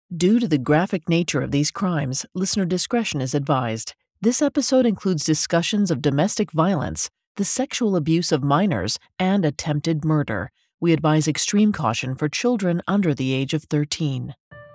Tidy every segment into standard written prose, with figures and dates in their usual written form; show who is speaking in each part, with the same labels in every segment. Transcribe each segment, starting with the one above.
Speaker 1: Due to the graphic nature of these crimes, listener discretion is advised. This episode includes discussions of domestic violence, the sexual abuse of minors, and attempted murder. We advise extreme caution for children under the age of 13.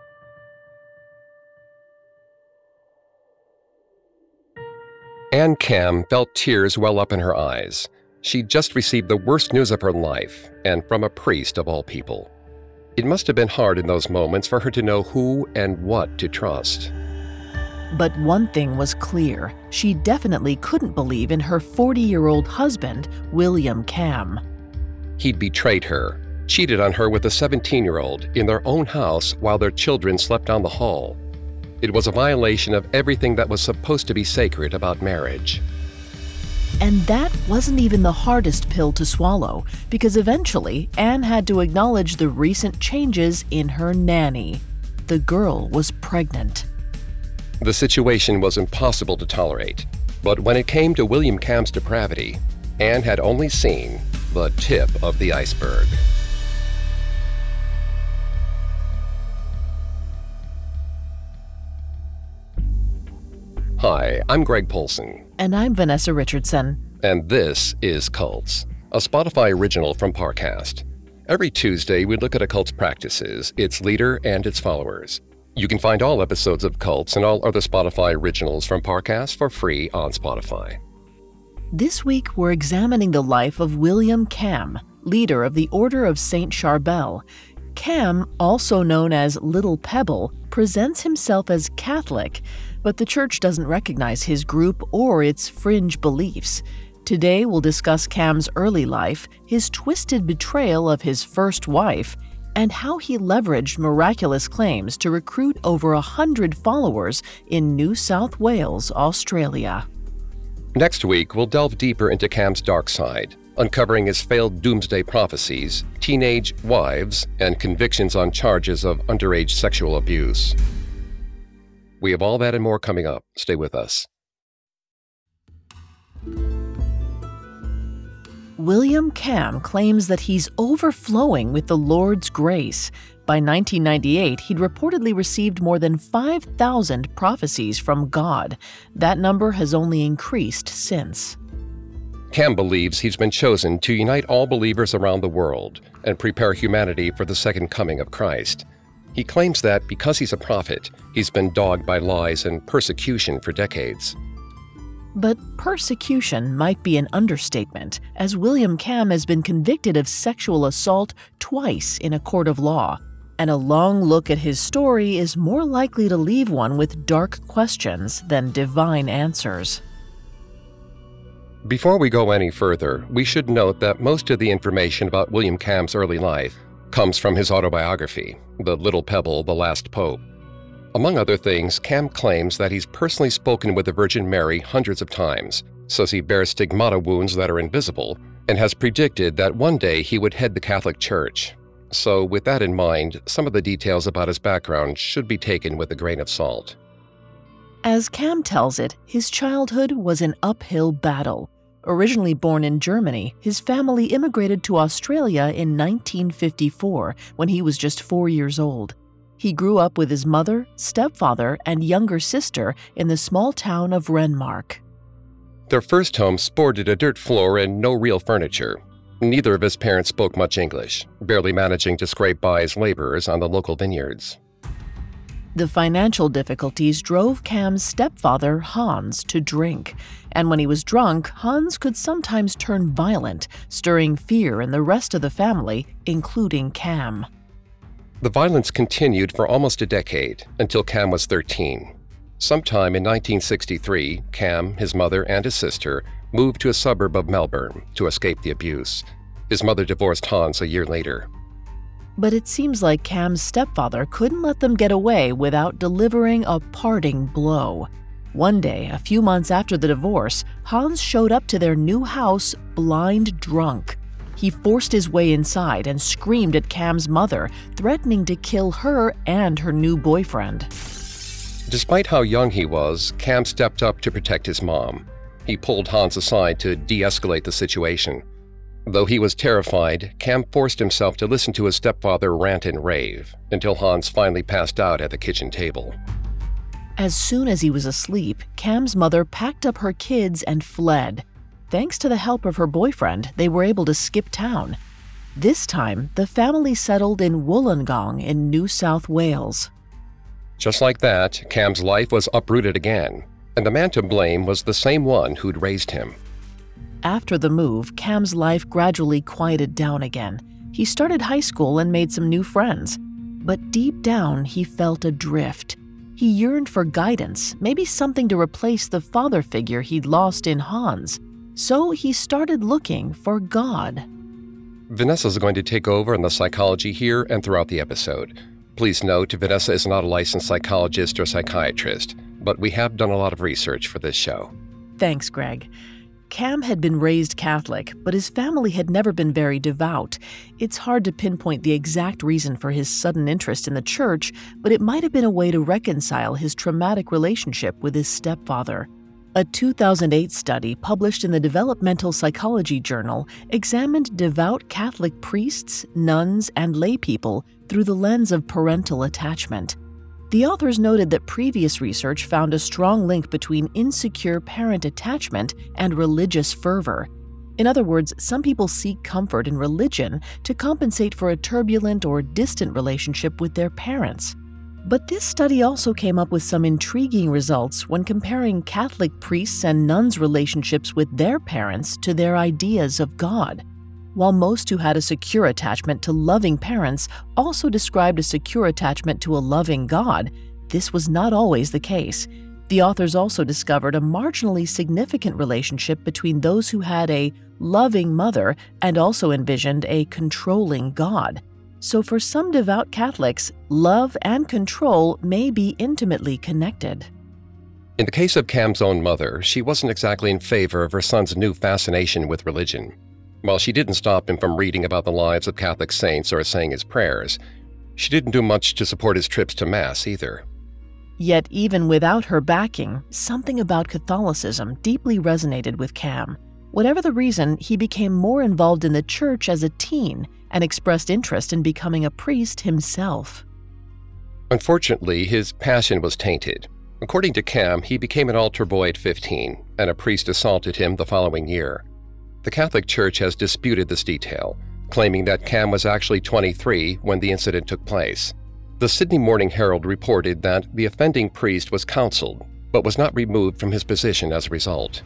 Speaker 2: Ann Cam felt tears well up in her eyes. She'd just received the worst news of her life, and from a priest of all people. It must have been hard in those moments for her to know who and what to trust.
Speaker 1: But one thing was clear. She definitely couldn't believe in her 40-year-old husband, William Cam.
Speaker 2: He'd betrayed her, cheated on her with a 17-year-old in their own house while their children slept down the hall. It was a violation of everything that was supposed to be sacred about marriage.
Speaker 1: And that wasn't even the hardest pill to swallow, because eventually Anne had to acknowledge the recent changes in her nanny. The girl was pregnant.
Speaker 2: The situation was impossible to tolerate, but when it came to William Cam's depravity, Anne had only seen the tip of the iceberg. Hi, I'm Greg Polson.
Speaker 1: And I'm Vanessa Richardson.
Speaker 2: And this is Cults, a Spotify original from Parcast. Every Tuesday, we look at a cult's practices, its leader, and its followers. You can find all episodes of Cults and all other Spotify originals from Parcast for free on Spotify.
Speaker 1: This week, we're examining the life of William Cam, leader of the Order of St. Charbel. Cam, also known as Little Pebble, presents himself as Catholic, but the church doesn't recognize his group or its fringe beliefs. Today, we'll discuss Cam's early life, his twisted betrayal of his first wife, and how he leveraged miraculous claims to recruit over 100 followers in New South Wales, Australia.
Speaker 2: Next week, we'll delve deeper into Cam's dark side, uncovering his failed doomsday prophecies, teenage wives, and convictions on charges of underage sexual abuse. We have all that and more coming up. Stay with us.
Speaker 1: William Cam claims that he's overflowing with the Lord's grace. By 1998, he'd reportedly received more than 5,000 prophecies from God. That number has only increased since.
Speaker 2: Cam believes he's been chosen to unite all believers around the world and prepare humanity for the second coming of Christ. He claims that because he's a prophet, he's been dogged by lies and persecution for decades.
Speaker 1: But persecution might be an understatement, as William Cam has been convicted of sexual assault twice in a court of law. And a long look at his story is more likely to leave one with dark questions than divine answers.
Speaker 2: Before we go any further, we should note that most of the information about William Cam's early life comes from his autobiography, The Little Pebble, The Last Pope. Among other things, Cam claims that he's personally spoken with the Virgin Mary hundreds of times, says he bears stigmata wounds that are invisible, and has predicted that one day he would head the Catholic Church. So with that in mind, some of the details about his background should be taken with a grain of salt.
Speaker 1: As Cam tells it, his childhood was an uphill battle. Originally born in Germany, his family immigrated to Australia in 1954 when he was just 4 years old. He grew up with his mother, stepfather, and younger sister in the small town of Renmark.
Speaker 2: Their first home sported a dirt floor and no real furniture. Neither of his parents spoke much English, barely managing to scrape by as laborers on the local vineyards.
Speaker 1: The financial difficulties drove Cam's stepfather, Hans, to drink. And when he was drunk, Hans could sometimes turn violent, stirring fear in the rest of the family, including Cam.
Speaker 2: The violence continued for almost a decade, until Cam was 13. Sometime in 1963, Cam, his mother, and his sister moved to a suburb of Melbourne to escape the abuse. His mother divorced Hans a year later.
Speaker 1: But it seems like Cam's stepfather couldn't let them get away without delivering a parting blow. One day, a few months after the divorce, Hans showed up to their new house blind drunk. He forced his way inside and screamed at Cam's mother, threatening to kill her and her new boyfriend.
Speaker 2: Despite how young he was, Cam stepped up to protect his mom. He pulled Hans aside to de-escalate the situation. Though he was terrified, Cam forced himself to listen to his stepfather rant and rave until Hans finally passed out at the kitchen table.
Speaker 1: As soon as he was asleep, Cam's mother packed up her kids and fled. Thanks to the help of her boyfriend, they were able to skip town. This time, the family settled in Wollongong in New South Wales.
Speaker 2: Just like that, Cam's life was uprooted again, and the man to blame was the same one who'd raised him.
Speaker 1: After the move, Cam's life gradually quieted down again. He started high school and made some new friends. But deep down, he felt adrift. He yearned for guidance, maybe something to replace the father figure he'd lost in Hans. So he started looking for God.
Speaker 2: Vanessa's going to take over on the psychology here and throughout the episode. Please note, Vanessa is not a licensed psychologist or psychiatrist, but we have done a lot of research for this show.
Speaker 1: Thanks, Greg. Cam had been raised Catholic, but his family had never been very devout. It's hard to pinpoint the exact reason for his sudden interest in the church, but it might have been a way to reconcile his traumatic relationship with his stepfather. A 2008 study published in the Developmental Psychology Journal examined devout Catholic priests, nuns, and laypeople through the lens of parental attachment. The authors noted that previous research found a strong link between insecure parent attachment and religious fervor. In other words, some people seek comfort in religion to compensate for a turbulent or distant relationship with their parents. But this study also came up with some intriguing results when comparing Catholic priests and nuns' relationships with their parents to their ideas of God. While most who had a secure attachment to loving parents also described a secure attachment to a loving God, this was not always the case. The authors also discovered a marginally significant relationship between those who had a loving mother and also envisioned a controlling God. So for some devout Catholics, love and control may be intimately connected.
Speaker 2: In the case of Cam's own mother, she wasn't exactly in favor of her son's new fascination with religion. While she didn't stop him from reading about the lives of Catholic saints or saying his prayers, she didn't do much to support his trips to Mass either.
Speaker 1: Yet even without her backing, something about Catholicism deeply resonated with Cam. Whatever the reason, he became more involved in the church as a teen and expressed interest in becoming a priest himself.
Speaker 2: Unfortunately, his passion was tainted. According to Cam, he became an altar boy at 15, and a priest assaulted him the following year. The Catholic Church has disputed this detail, claiming that Cam was actually 23 when the incident took place. The Sydney Morning Herald reported that the offending priest was counseled, but was not removed from his position as a result.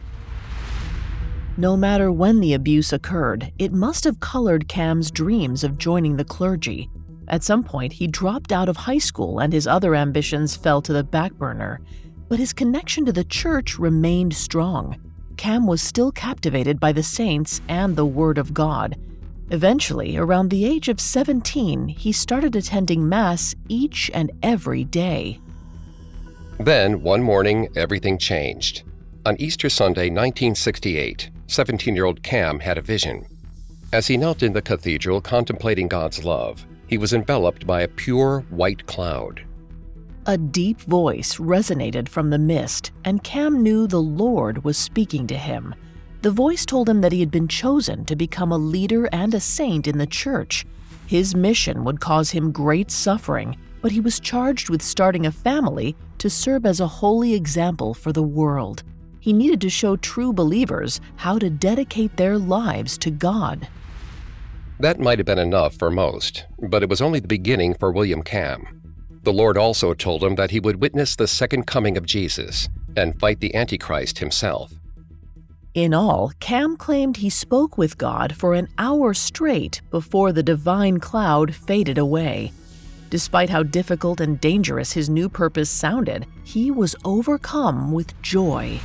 Speaker 1: No matter when the abuse occurred, it must have colored Cam's dreams of joining the clergy. At some point, he dropped out of high school and his other ambitions fell to the back burner. But his connection to the church remained strong. Cam was still captivated by the saints and the Word of God. Eventually, around the age of 17, he started attending Mass each and every day.
Speaker 2: Then, one morning, everything changed. On Easter Sunday, 1968, 17-year-old Cam had a vision. As he knelt in the cathedral contemplating God's love, he was enveloped by a pure white cloud.
Speaker 1: A deep voice resonated from the mist, and Cam knew the Lord was speaking to him. The voice told him that he had been chosen to become a leader and a saint in the church. His mission would cause him great suffering, but he was charged with starting a family to serve as a holy example for the world. He needed to show true believers how to dedicate their lives to God.
Speaker 2: That might have been enough for most, but it was only the beginning for William Cam. The Lord also told him that he would witness the second coming of Jesus and fight the Antichrist himself.
Speaker 1: In all, Cam claimed he spoke with God for an hour straight before the divine cloud faded away. Despite how difficult and dangerous his new purpose sounded, he was overcome with joy.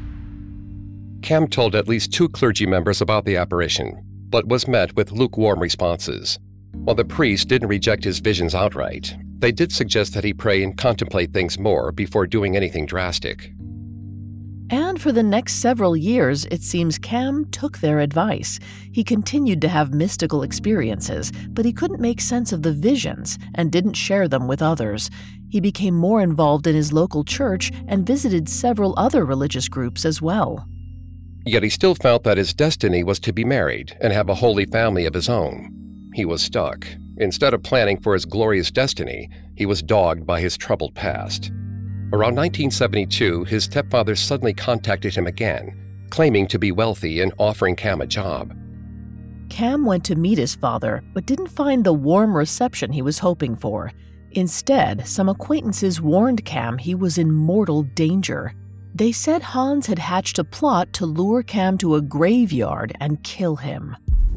Speaker 2: Cam told at least 2 clergy members about the apparition, but was met with lukewarm responses. While the priest didn't reject his visions outright, they did suggest that he pray and contemplate things more before doing anything drastic.
Speaker 1: And for the next several years, it seems Cam took their advice. He continued to have mystical experiences, but he couldn't make sense of the visions and didn't share them with others. He became more involved in his local church and visited several other religious groups as well.
Speaker 2: Yet he still felt that his destiny was to be married and have a holy family of his own. He was stuck. Instead of planning for his glorious destiny, he was dogged by his troubled past. Around 1972, his stepfather suddenly contacted him again, claiming to be wealthy and offering Cam a job.
Speaker 1: Cam went to meet his father, but didn't find the warm reception he was hoping for. Instead, some acquaintances warned Cam he was in mortal danger. They said Hans had hatched a plot to lure Cam to a graveyard and kill him.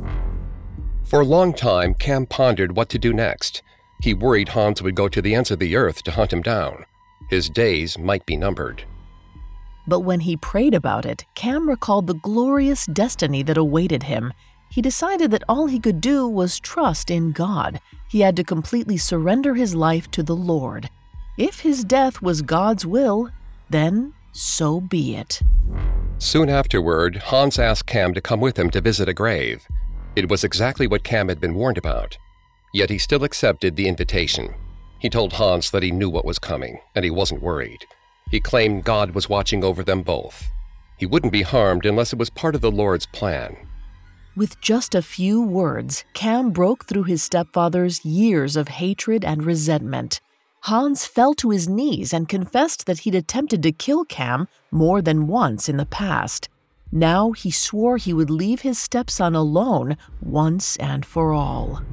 Speaker 2: For a long time, Cam pondered what to do next. He worried Hans would go to the ends of the earth to hunt him down. His days might be numbered.
Speaker 1: But when he prayed about it, Cam recalled the glorious destiny that awaited him. He decided that all he could do was trust in God. He had to completely surrender his life to the Lord. If his death was God's will, then so be it.
Speaker 2: Soon afterward, Hans asked Cam to come with him to visit a grave. It was exactly what Cam had been warned about. Yet he still accepted the invitation. He told Hans that he knew what was coming, and he wasn't worried. He claimed God was watching over them both. He wouldn't be harmed unless it was part of the Lord's plan.
Speaker 1: With just a few words, Cam broke through his stepfather's years of hatred and resentment. Hans fell to his knees and confessed that he'd attempted to kill Cam more than once in the past. Now he swore he would leave his stepson alone once and for all.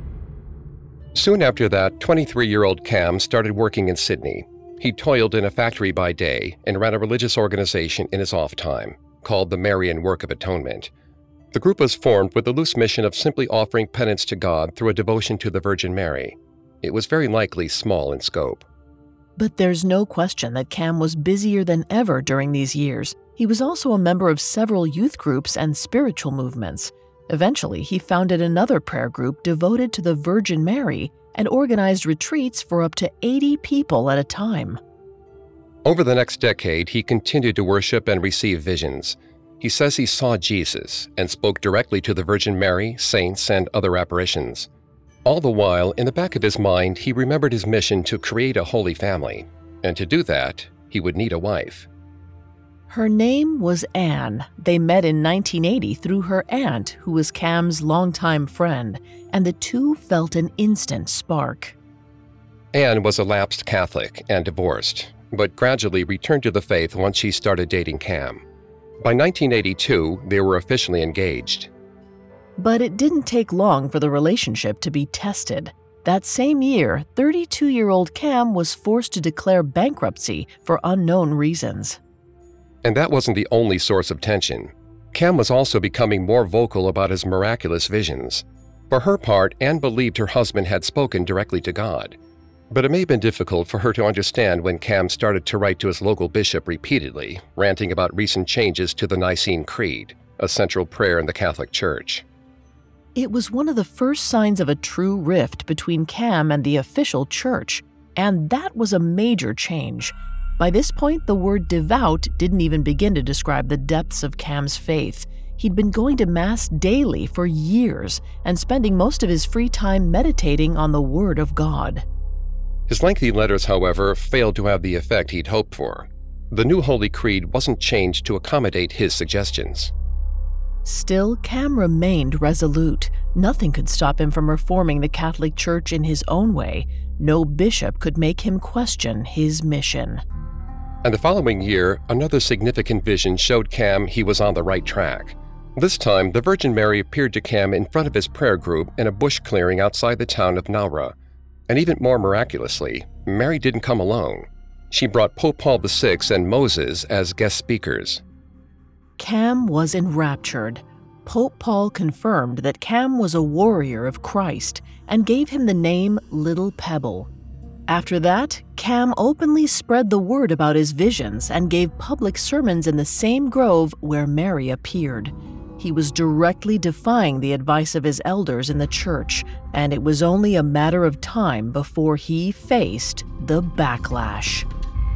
Speaker 2: Soon after that, 23-year-old Cam started working in Sydney. He toiled in a factory by day and ran a religious organization in his off time, called the Marian Work of Atonement. The group was formed with the loose mission of simply offering penance to God through a devotion to the Virgin Mary. It was very likely small in scope.
Speaker 1: But there's no question that Cam was busier than ever during these years. He was also a member of several youth groups and spiritual movements. Eventually, he founded another prayer group devoted to the Virgin Mary and organized retreats for up to 80 people at a time.
Speaker 2: Over the next decade, he continued to worship and receive visions. He says he saw Jesus and spoke directly to the Virgin Mary, saints, and other apparitions. All the while, in the back of his mind, he remembered his mission to create a holy family. And to do that, he would need a wife.
Speaker 1: Her name was Anne. They met in 1980 through her aunt, who was Cam's longtime friend, and the two felt an instant spark.
Speaker 2: Anne was a lapsed Catholic and divorced, but gradually returned to the faith once she started dating Cam. By 1982, they were officially engaged.
Speaker 1: But it didn't take long for the relationship to be tested. That same year, 32-year-old Cam was forced to declare bankruptcy for unknown reasons.
Speaker 2: And that wasn't the only source of tension. Cam was also becoming more vocal about his miraculous visions. For her part, Anne believed her husband had spoken directly to God. But it may have been difficult for her to understand when Cam started to write to his local bishop repeatedly, ranting about recent changes to the Nicene Creed, a central prayer in the Catholic Church.
Speaker 1: It was one of the first signs of a true rift between Cam and the official church, and that was a major change. By this point, the word devout didn't even begin to describe the depths of Cam's faith. He'd been going to Mass daily for years and spending most of his free time meditating on the Word of God.
Speaker 2: His lengthy letters, however, failed to have the effect he'd hoped for. The new Holy Creed wasn't changed to accommodate his suggestions.
Speaker 1: Still, Cam remained resolute. Nothing could stop him from reforming the Catholic Church in his own way. No bishop could make him question his mission.
Speaker 2: And the following year, another significant vision showed Cam he was on the right track. This time, the Virgin Mary appeared to Cam in front of his prayer group in a bush clearing outside the town of Nowra. And even more miraculously, Mary didn't come alone. She brought Pope Paul VI and Moses as guest speakers.
Speaker 1: Cam was enraptured. Pope Paul confirmed that Cam was a warrior of Christ and gave him the name Little Pebble. After that, Cam openly spread the word about his visions and gave public sermons in the same grove where Mary appeared. He was directly defying the advice of his elders in the church, and it was only a matter of time before he faced the backlash.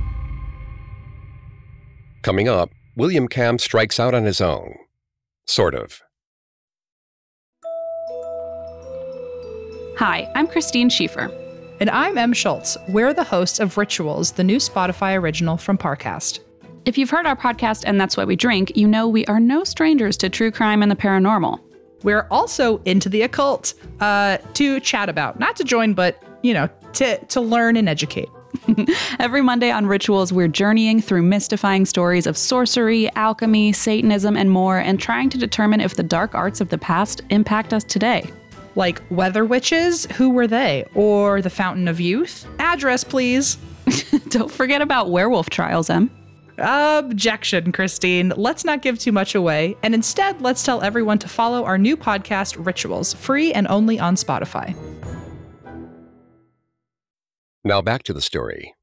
Speaker 2: Coming up, William Cam strikes out on his own. Sort of.
Speaker 3: Hi, I'm Christine Schieffer.
Speaker 4: And I'm Em Schultz. We're the hosts of Rituals, the new Spotify original from Parcast.
Speaker 3: If you've heard our podcast and That's Why We Drink, you know we are no strangers to true crime and the paranormal.
Speaker 4: We're also into the occult to chat about, not to join, but, to learn and educate.
Speaker 3: Every Monday on Rituals, we're journeying through mystifying stories of sorcery, alchemy, Satanism, and more, and trying to determine if the dark arts of the past impact us today.
Speaker 4: Like weather witches, who were they? Or the Fountain of Youth? Address, please.
Speaker 3: Don't forget about werewolf trials, Em.
Speaker 4: Objection, Christine. Let's not give too much away, and instead, let's tell everyone to follow our new podcast, Rituals, free and only on Spotify.
Speaker 2: Now back to the story.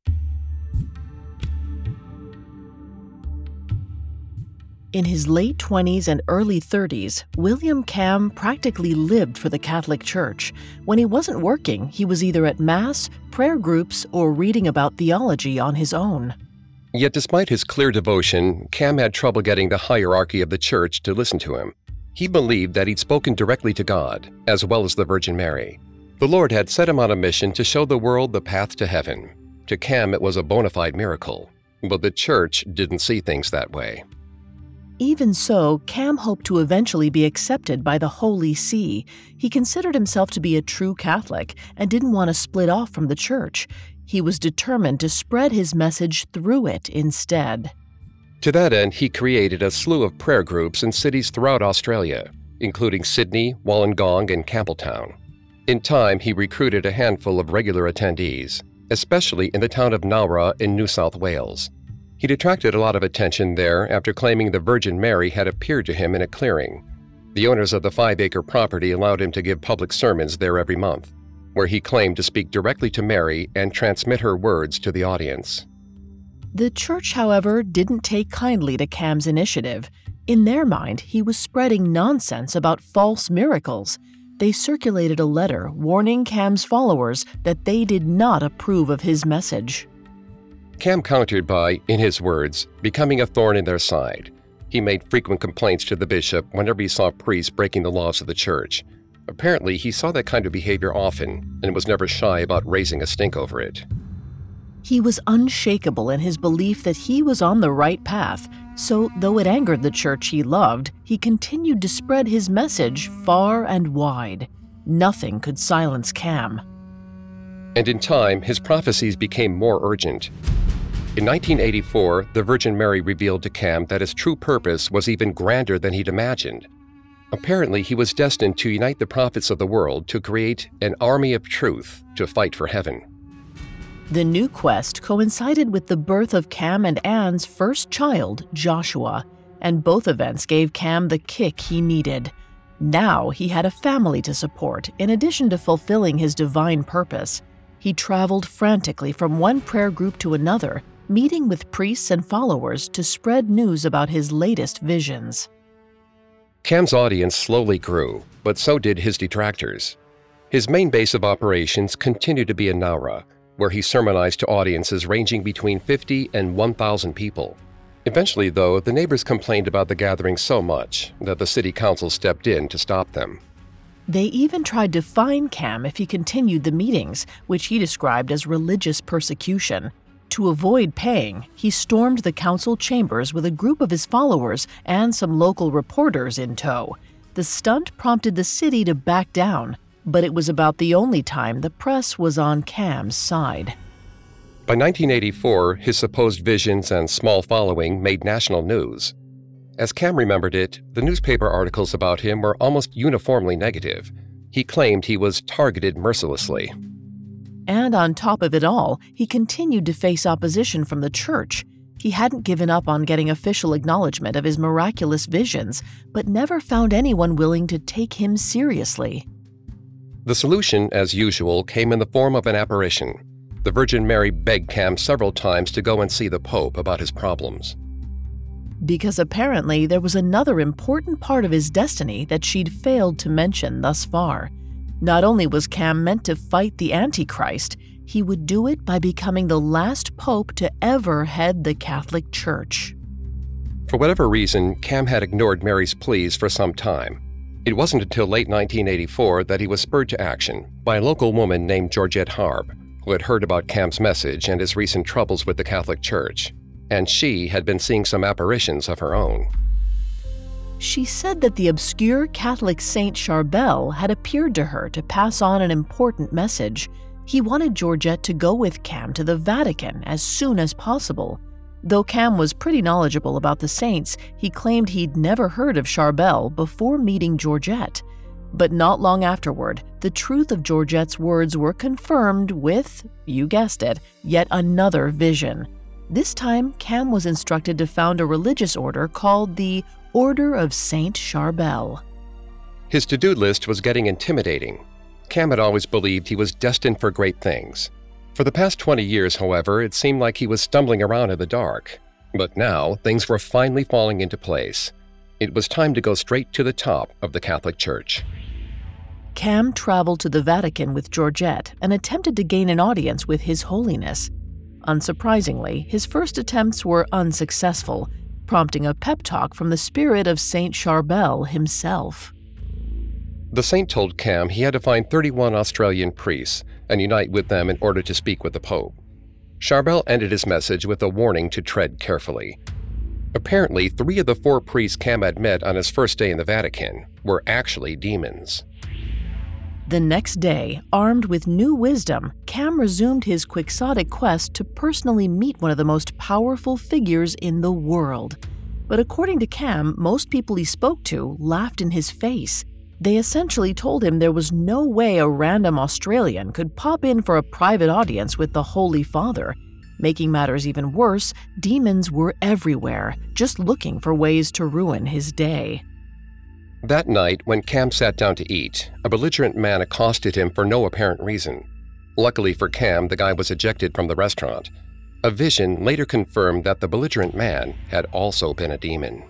Speaker 1: In his late 20s and early 30s, William Kamm practically lived for the Catholic Church. When he wasn't working, he was either at Mass, prayer groups, or reading about theology on his own.
Speaker 2: Yet despite his clear devotion, Kamm had trouble getting the hierarchy of the church to listen to him. He believed that he'd spoken directly to God, as well as the Virgin Mary. The Lord had set him on a mission to show the world the path to heaven. To Kamm, it was a bona fide miracle, but the church didn't see things that way.
Speaker 1: Even so, Kamm hoped to eventually be accepted by the Holy See. He considered himself to be a true Catholic and didn't want to split off from the church. He was determined to spread his message through it instead.
Speaker 2: To that end, he created a slew of prayer groups in cities throughout Australia, including Sydney, Wollongong, and Campbelltown. In time, he recruited a handful of regular attendees, especially in the town of Nowra in New South Wales. He'd attracted a lot of attention there after claiming the Virgin Mary had appeared to him in a clearing. The owners of the 5-acre property allowed him to give public sermons there every month, where he claimed to speak directly to Mary and transmit her words to the audience.
Speaker 1: The church, however, didn't take kindly to Kamm's initiative. In their mind, he was spreading nonsense about false miracles. They circulated a letter warning Kamm's followers that they did not approve of his message.
Speaker 2: Kamm countered by, in his words, becoming a thorn in their side. He made frequent complaints to the bishop whenever he saw priests breaking the laws of the church. Apparently, he saw that kind of behavior often and was never shy about raising a stink over it.
Speaker 1: He was unshakable in his belief that he was on the right path, so though it angered the church he loved, he continued to spread his message far and wide. Nothing could silence Kamm.
Speaker 2: And in time, his prophecies became more urgent. In 1984, the Virgin Mary revealed to Kamm that his true purpose was even grander than he'd imagined. Apparently, he was destined to unite the prophets of the world to create an army of truth to fight for heaven.
Speaker 1: The new quest coincided with the birth of Kamm and Anne's first child, Joshua, and both events gave Kamm the kick he needed. Now he had a family to support, in addition to fulfilling his divine purpose. He traveled frantically from one prayer group to another, meeting with priests and followers to spread news about his latest visions.
Speaker 2: Kamm's audience slowly grew, but so did his detractors. His main base of operations continued to be in Nowra, where he sermonized to audiences ranging between 50 and 1,000 people. Eventually, though, the neighbors complained about the gathering so much that the city council stepped in to stop them.
Speaker 1: They even tried to fine Kamm if he continued the meetings, which he described as religious persecution. To avoid paying, he stormed the council chambers with a group of his followers and some local reporters in tow. The stunt prompted the city to back down, but it was about the only time the press was on Kamm's side.
Speaker 2: By 1984, his supposed visions and small following made national news. As Kamm remembered it, the newspaper articles about him were almost uniformly negative. He claimed he was targeted mercilessly.
Speaker 1: And on top of it all, he continued to face opposition from the church. He hadn't given up on getting official acknowledgement of his miraculous visions, but never found anyone willing to take him seriously.
Speaker 2: The solution, as usual, came in the form of an apparition. The Virgin Mary begged Kamm several times to go and see the Pope about his problems.
Speaker 1: Because apparently there was another important part of his destiny that she'd failed to mention thus far. Not only was Kamm meant to fight the Antichrist, he would do it by becoming the last pope to ever head the Catholic Church.
Speaker 2: For whatever reason, Kamm had ignored Mary's pleas for some time. It wasn't until late 1984 that he was spurred to action by a local woman named Georgette Harb, who had heard about Kamm's message and his recent troubles with the Catholic Church. and she had been seeing some apparitions of her own.
Speaker 1: She said that the obscure Catholic saint Charbel had appeared to her to pass on an important message. He wanted Georgette to go with Cam to the Vatican as soon as possible. Though Cam was pretty knowledgeable about the saints, he claimed he'd never heard of Charbel before meeting Georgette. But not long afterward, the truth of Georgette's words were confirmed with, you guessed it, yet another vision. This time, Cam was instructed to found a religious order called the Order of Saint Charbel.
Speaker 2: His to-do list was getting intimidating. Cam had always believed he was destined for great things. For the past 20 years, however, it seemed like he was stumbling around in the dark. But now, things were finally falling into place. It was time to go straight to the top of the Catholic Church.
Speaker 1: Cam traveled to the Vatican with Georgette and attempted to gain an audience with His Holiness. Unsurprisingly, his first attempts were unsuccessful, prompting a pep talk from the spirit of Saint Charbel himself.
Speaker 2: The saint told Cam he had to find 31 Australian priests and unite with them in order to speak with the Pope. Charbel ended his message with a warning to tread carefully. Apparently, 3 of the 4 priests Cam had met on his first day in the Vatican were actually demons.
Speaker 1: The next day, armed with new wisdom, Cam resumed his quixotic quest to personally meet one of the most powerful figures in the world. But according to Cam, most people he spoke to laughed in his face. They essentially told him there was no way a random Australian could pop in for a private audience with the Holy Father. Making matters even worse, demons were everywhere, just looking for ways to ruin his day.
Speaker 2: That night, when Cam sat down to eat, a belligerent man accosted him for no apparent reason. Luckily for Cam, the guy was ejected from the restaurant. A vision later confirmed that the belligerent man had also been a demon.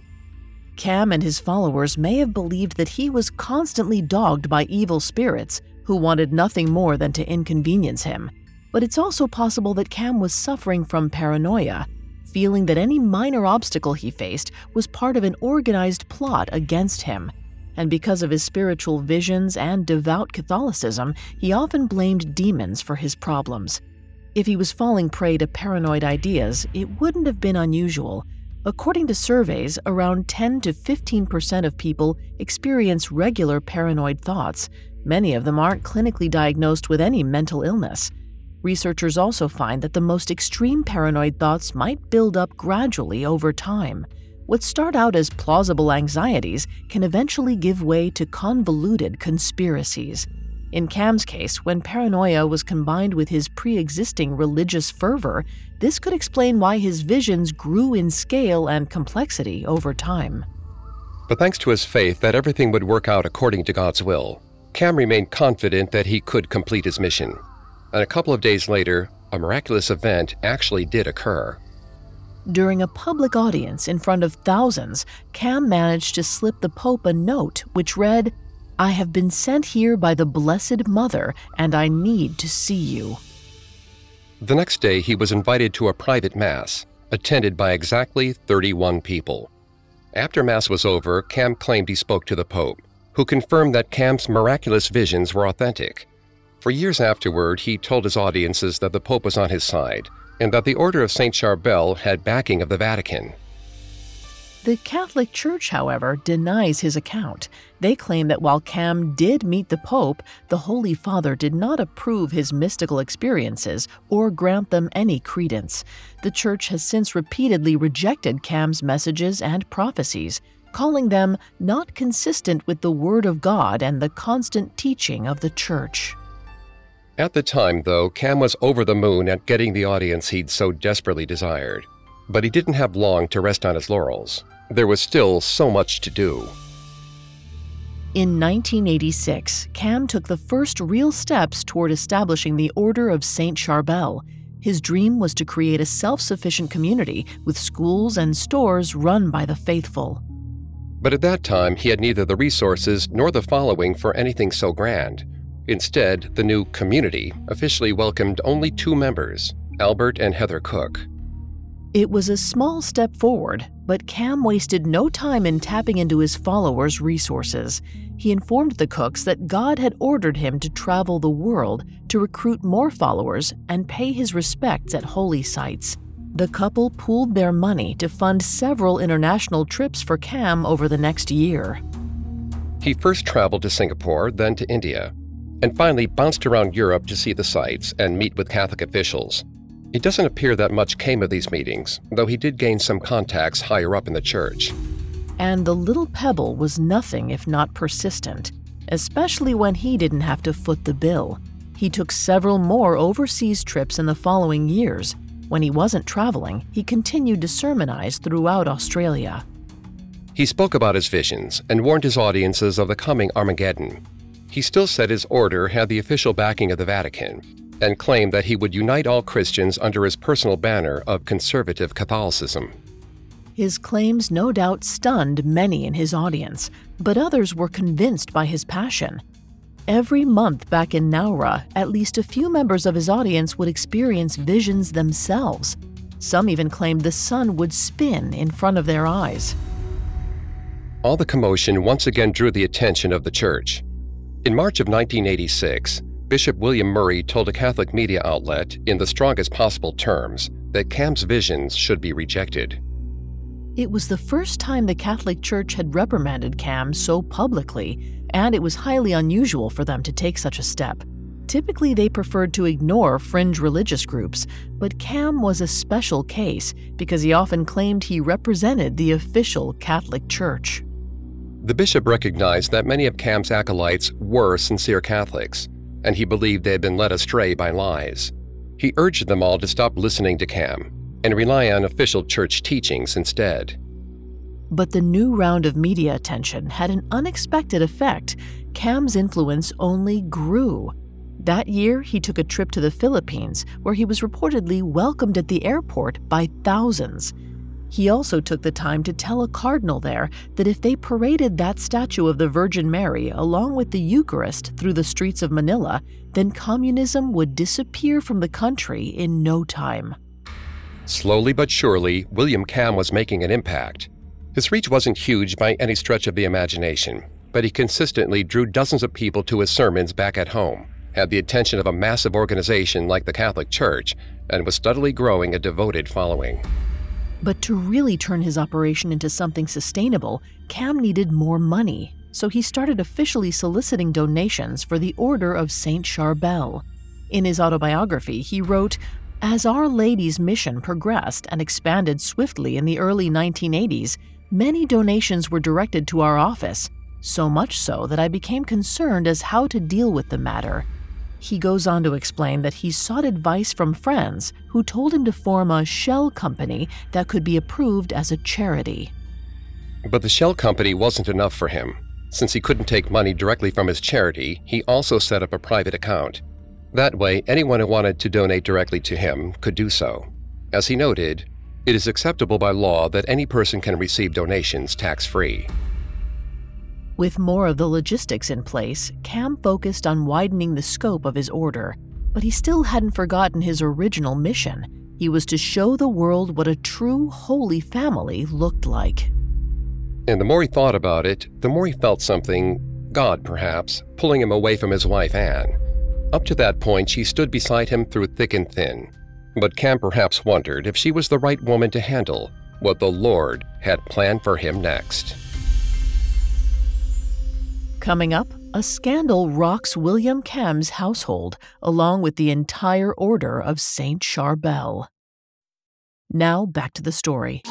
Speaker 1: Cam and his followers may have believed that he was constantly dogged by evil spirits who wanted nothing more than to inconvenience him. But it's also possible that Cam was suffering from paranoia, feeling that any minor obstacle he faced was part of an organized plot against him. And because of his spiritual visions and devout Catholicism, he often blamed demons for his problems. If he was falling prey to paranoid ideas, it wouldn't have been unusual. According to surveys, around 10 to 15% of people experience regular paranoid thoughts. Many of them aren't clinically diagnosed with any mental illness. Researchers also find that the most extreme paranoid thoughts might build up gradually over time. What start out as plausible anxieties can eventually give way to convoluted conspiracies. In Cam's case, when paranoia was combined with his pre-existing religious fervor, this could explain why his visions grew in scale and complexity over time.
Speaker 2: But thanks to his faith that everything would work out according to God's will, Cam remained confident that he could complete his mission. And a couple of days later, a miraculous event actually did occur.
Speaker 1: During a public audience in front of thousands, Cam managed to slip the Pope a note which read, "I have been sent here by the Blessed Mother, and I need to see you."
Speaker 2: The next day, he was invited to a private mass, attended by exactly 31 people. After mass was over, Cam claimed he spoke to the Pope, who confirmed that Cam's miraculous visions were authentic. For years afterward, he told his audiences that the Pope was on his side, and that the Order of Saint Charbel had backing of the Vatican.
Speaker 1: The Catholic Church, however, denies his account. They claim that while Cam did meet the Pope, the Holy Father did not approve his mystical experiences or grant them any credence. The Church has since repeatedly rejected Cam's messages and prophecies, calling them not consistent with the Word of God and the constant teaching of the Church.
Speaker 2: At the time, though, Cam was over the moon at getting the audience he'd so desperately desired. But he didn't have long to rest on his laurels. There was still so much to do.
Speaker 1: In 1986, Cam took the first real steps toward establishing the Order of Saint Charbel. His dream was to create a self-sufficient community with schools and stores run by the faithful.
Speaker 2: But at that time, he had neither the resources nor the following for anything so grand. Instead, the new community officially welcomed only 2 members, Albert and Heather Cook.
Speaker 1: It was a small step forward, but Cam wasted no time in tapping into his followers' resources. He informed the Cooks that God had ordered him to travel the world to recruit more followers and pay his respects at holy sites. The couple pooled their money to fund several international trips for Cam over the next year.
Speaker 2: He first traveled to Singapore, then to India, and finally bounced around Europe to see the sights and meet with Catholic officials. It doesn't appear that much came of these meetings, though he did gain some contacts higher up in the church.
Speaker 1: And the little pebble was nothing if not persistent, especially when he didn't have to foot the bill. He took several more overseas trips in the following years. When he wasn't traveling, he continued to sermonize throughout Australia.
Speaker 2: He spoke about his visions and warned his audiences of the coming Armageddon. He still said his order had the official backing of the Vatican and claimed that he would unite all Christians under his personal banner of conservative Catholicism.
Speaker 1: His claims no doubt stunned many in his audience, but others were convinced by his passion. Every month back in Nowra, at least a few members of his audience would experience visions themselves. Some even claimed the sun would spin in front of their eyes.
Speaker 2: All the commotion once again drew the attention of the church. In March of 1986, Bishop William Murray told a Catholic media outlet in the strongest possible terms that Cam's visions should be rejected.
Speaker 1: It was the first time the Catholic Church had reprimanded Cam so publicly, and it was highly unusual for them to take such a step. Typically, they preferred to ignore fringe religious groups, but Cam was a special case because he often claimed he represented the official Catholic Church.
Speaker 2: The bishop recognized that many of Cam's acolytes were sincere Catholics, and he believed they had been led astray by lies. He urged them all to stop listening to Cam and rely on official church teachings instead.
Speaker 1: But the new round of media attention had an unexpected effect. Cam's influence only grew. That year, he took a trip to the Philippines, where he was reportedly welcomed at the airport by thousands. He also took the time to tell a cardinal there that if they paraded that statue of the Virgin Mary along with the Eucharist through the streets of Manila, then communism would disappear from the country in no time.
Speaker 2: Slowly but surely, William Cam was making an impact. His reach wasn't huge by any stretch of the imagination, but he consistently drew dozens of people to his sermons back at home, had the attention of a massive organization like the Catholic Church, and was steadily growing a devoted following.
Speaker 1: But to really turn his operation into something sustainable, Cam needed more money, so he started officially soliciting donations for the Order of Saint Charbel. In his autobiography, he wrote, "As Our Lady's mission progressed and expanded swiftly in the early 1980s, many donations were directed to our office, so much so that I became concerned as how to deal with the matter." He goes on to explain that he sought advice from friends who told him to form a shell company that could be approved as a charity.
Speaker 2: But the shell company wasn't enough for him. Since he couldn't take money directly from his charity, he also set up a private account. That way, anyone who wanted to donate directly to him could do so. As he noted, it is acceptable by law that any person can receive donations tax-free.
Speaker 1: With more of the logistics in place, Cam focused on widening the scope of his order, but he still hadn't forgotten his original mission. He was to show the world what a true Holy Family looked like.
Speaker 2: And the more he thought about it, the more he felt something, God perhaps, pulling him away from his wife Anne. Up to that point, she stood beside him through thick and thin. But Cam perhaps wondered if she was the right woman to handle what the Lord had planned for him next.
Speaker 1: Coming up, a scandal rocks William Cam's household, along with the entire Order of Saint Charbel. Now back to the story.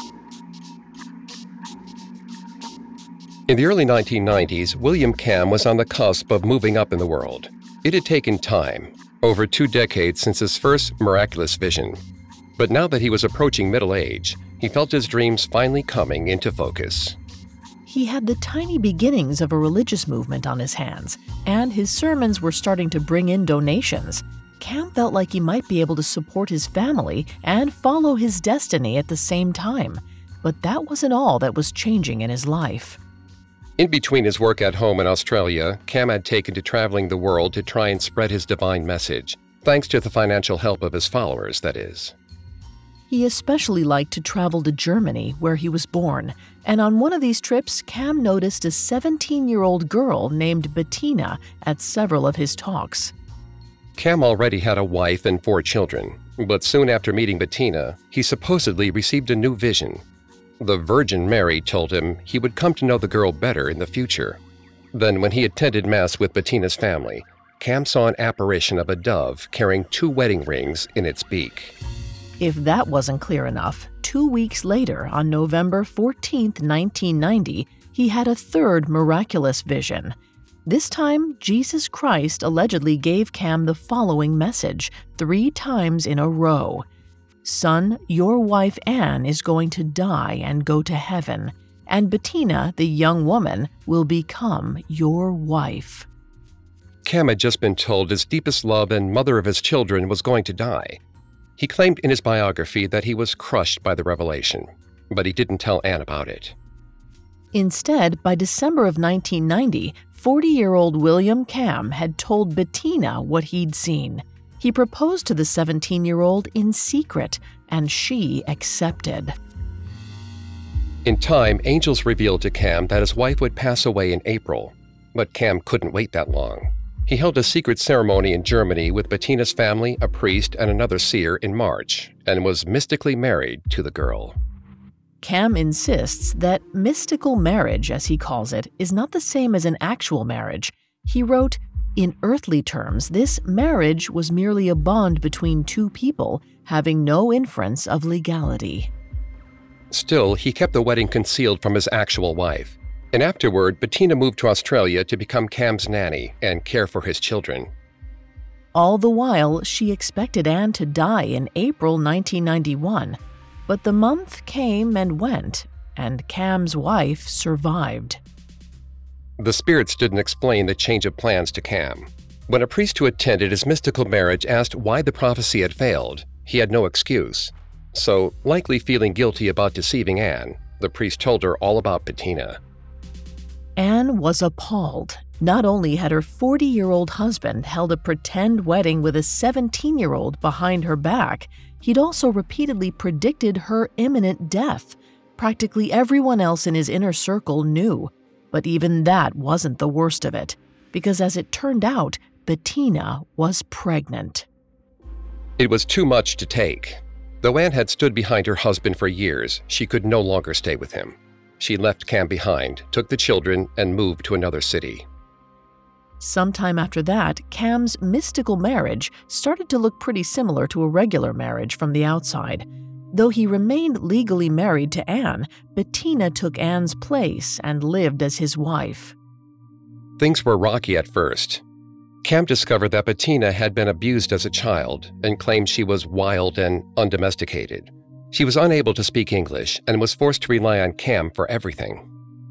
Speaker 2: In the early 1990s, William Cam was on the cusp of moving up in the world. It had taken time, over 2 decades since his first miraculous vision. But now that he was approaching middle age, he felt his dreams finally coming into focus.
Speaker 1: He had the tiny beginnings of a religious movement on his hands, and his sermons were starting to bring in donations. Cam felt like he might be able to support his family and follow his destiny at the same time. But that wasn't all that was changing in his life.
Speaker 2: In between his work at home in Australia, Cam had taken to traveling the world to try and spread his divine message, thanks to the financial help of his followers, that is.
Speaker 1: He especially liked to travel to Germany, where he was born, and on one of these trips, Cam noticed a 17-year-old girl named Bettina at several of his talks.
Speaker 2: Cam already had a wife and 4 children, But soon after meeting Bettina, he supposedly received a new vision. The Virgin Mary told him he would come to know the girl better in the future. Then, when he attended Mass with Bettina's family, Cam saw an apparition of a dove carrying 2 wedding rings in its beak.
Speaker 1: If that wasn't clear enough, 2 weeks later, on November 14, 1990, he had a third miraculous vision. This time, Jesus Christ allegedly gave Cam the following message 3 times in a row. "Son, your wife Anne is going to die and go to heaven, and Bettina, the young woman, will become your wife."
Speaker 2: Cam had just been told his deepest love and mother of his children was going to die. He claimed in his biography that he was crushed by the revelation, but he didn't tell Anne about it.
Speaker 1: Instead, by December of 1990, 40-year-old William Cam had told Bettina what he'd seen. He proposed to the 17-year-old in secret, and she accepted.
Speaker 2: In time, angels revealed to Cam that his wife would pass away in April, but Cam couldn't wait that long. He held a secret ceremony in Germany with Bettina's family, a priest, and another seer in March, and was mystically married to the girl.
Speaker 1: Cam insists that mystical marriage, as he calls it, is not the same as an actual marriage. He wrote, "In earthly terms, this marriage was merely a bond between 2 people, having no inference of legality."
Speaker 2: Still, he kept the wedding concealed from his actual wife, and afterward, Bettina moved to Australia to become Cam's nanny and care for his children.
Speaker 1: All the while, she expected Anne to die in April 1991. But the month came and went, and Cam's wife survived.
Speaker 2: The spirits didn't explain the change of plans to Cam. When a priest who attended his mystical marriage asked why the prophecy had failed, he had no excuse. So, likely feeling guilty about deceiving Anne, the priest told her all about Bettina.
Speaker 1: Anne was appalled. Not only had her 40-year-old husband held a pretend wedding with a 17-year-old behind her back, he'd also repeatedly predicted her imminent death. Practically everyone else in his inner circle knew. But even that wasn't the worst of it, because as it turned out, Bettina was pregnant.
Speaker 2: It was too much to take. Though Anne had stood behind her husband for years, she could no longer stay with him. She left Cam behind, took the children, and moved to another city.
Speaker 1: Sometime after that, Cam's mystical marriage started to look pretty similar to a regular marriage from the outside. Though he remained legally married to Anne, Bettina took Anne's place and lived as his wife.
Speaker 2: Things were rocky at first. Cam discovered that Bettina had been abused as a child and claimed she was wild and undomesticated. She was unable to speak English and was forced to rely on Cam for everything.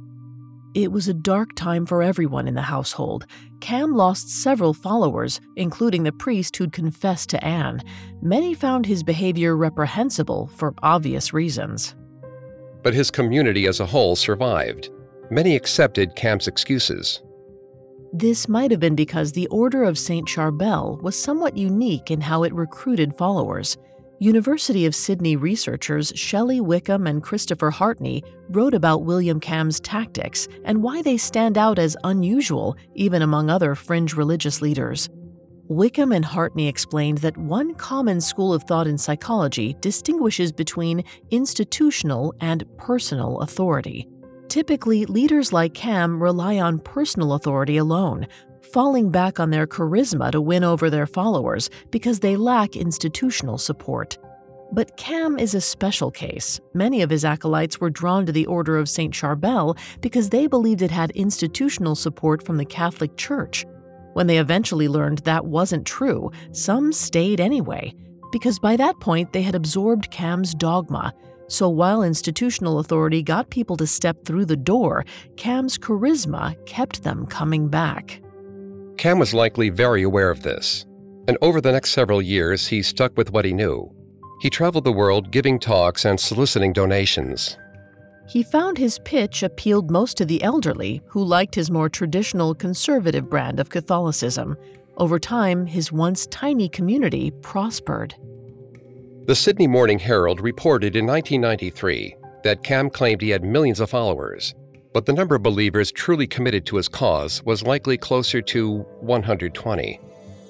Speaker 1: It was a dark time for everyone in the household. Cam lost several followers, including the priest who'd confessed to Anne. Many found his behavior reprehensible for obvious reasons.
Speaker 2: But his community as a whole survived. Many accepted Cam's excuses.
Speaker 1: This might have been because the Order of St. Charbel was somewhat unique in how it recruited followers. University of Sydney researchers Shelley Wickham and Christopher Hartney wrote about William Cam's tactics and why they stand out as unusual, even among other fringe religious leaders. Wickham and Hartney explained that one common school of thought in psychology distinguishes between institutional and personal authority. Typically, leaders like Cam rely on personal authority alone, falling back on their charisma to win over their followers because they lack institutional support. But Cam is a special case. Many of his acolytes were drawn to the Order of St. Charbel because they believed it had institutional support from the Catholic Church. When they eventually learned that wasn't true, some stayed anyway, because by that point they had absorbed Cam's dogma. So while institutional authority got people to step through the door, Cam's charisma kept them coming back.
Speaker 2: Cam was likely very aware of this, and over the next several years he stuck with what he knew. He traveled the world giving talks and soliciting donations.
Speaker 1: He found his pitch appealed most to the elderly, who liked his more traditional conservative brand of Catholicism. Over time, his once tiny community prospered.
Speaker 2: The Sydney Morning Herald reported in 1993 that Cam claimed he had millions of followers, but the number of believers truly committed to his cause was likely closer to 120.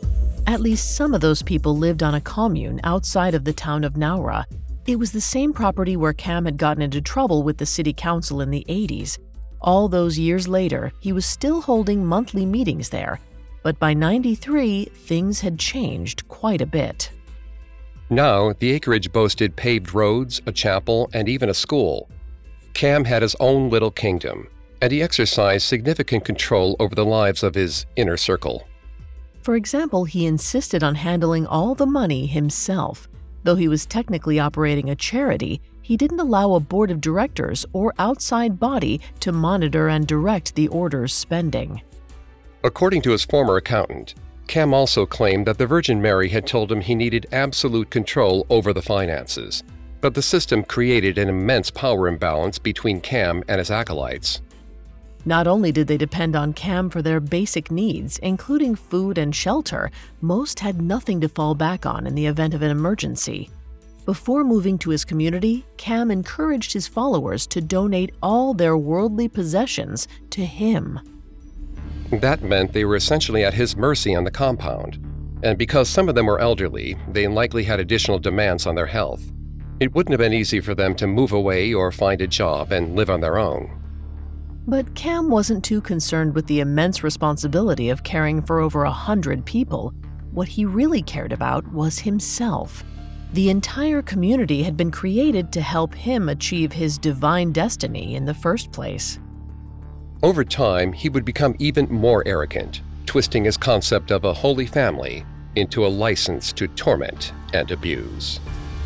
Speaker 1: At least some of those people lived on a commune outside of the town of Nowra. It was the same property where Cam had gotten into trouble with the city council in the 80s. All those years later, he was still holding monthly meetings there. But by 93, things had changed quite a bit.
Speaker 2: Now, the acreage boasted paved roads, a chapel, and even a school. Cam had his own little kingdom, and he exercised significant control over the lives of his inner circle.
Speaker 1: For example, he insisted on handling all the money himself. Though he was technically operating a charity, he didn't allow a board of directors or outside body to monitor and direct the order's spending.
Speaker 2: According to his former accountant, Cam also claimed that the Virgin Mary had told him he needed absolute control over the finances. But the system created an immense power imbalance between Cam and his acolytes.
Speaker 1: Not only did they depend on Cam for their basic needs, including food and shelter, most had nothing to fall back on in the event of an emergency. Before moving to his community, Cam encouraged his followers to donate all their worldly possessions to him.
Speaker 2: That meant they were essentially at his mercy on the compound, and because some of them were elderly, they likely had additional demands on their health. It wouldn't have been easy for them to move away or find a job and live on their own.
Speaker 1: But Cam wasn't too concerned with the immense responsibility of caring for over 100 people. What he really cared about was himself. The entire community had been created to help him achieve his divine destiny in the first place.
Speaker 2: Over time, he would become even more arrogant, twisting his concept of a holy family into a license to torment and abuse.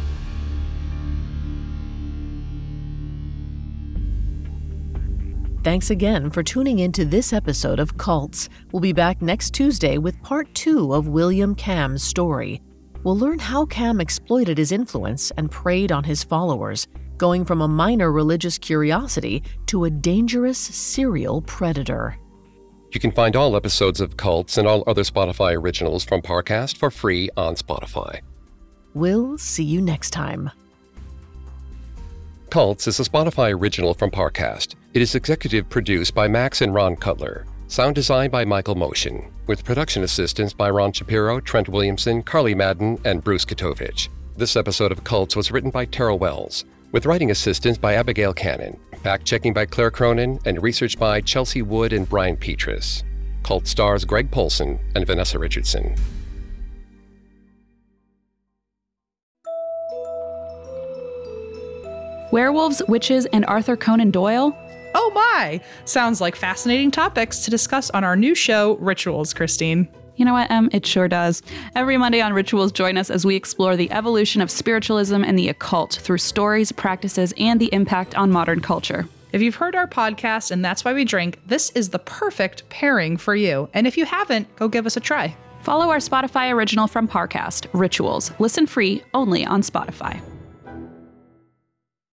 Speaker 1: Thanks again for tuning in to this episode of Cults. We'll be back next Tuesday with part 2 of William Cam's story. We'll learn how Cam exploited his influence and preyed on his followers, going from a minor religious curiosity to a dangerous serial predator.
Speaker 2: You can find all episodes of Cults and all other Spotify originals from Parcast for free on Spotify.
Speaker 1: We'll see you next time.
Speaker 2: Cults is a Spotify original from Parcast. It is executive produced by Max and Ron Cutler. Sound design by Michael Motion, with production assistance by Ron Shapiro, Trent Williamson, Carly Madden, and Bruce Katovich. This episode of Cults was written by Tara Wells, with writing assistance by Abigail Cannon, fact-checking by Claire Cronin, and research by Chelsea Wood and Brian Petrus. Cult stars Greg Polson and Vanessa Richardson.
Speaker 3: Werewolves, witches, and Arthur Conan Doyle?
Speaker 4: Oh my! Sounds like fascinating topics to discuss on our new show, Rituals, Christine.
Speaker 3: You know what, It sure does. Every Monday on Rituals, join us as we explore the evolution of spiritualism and the occult through stories, practices, and the impact on modern culture.
Speaker 4: If you've heard our podcast and That's Why We Drink, this is the perfect pairing for you. And if you haven't, go give us a try.
Speaker 3: Follow our Spotify original from Parcast, Rituals. Listen free only on Spotify.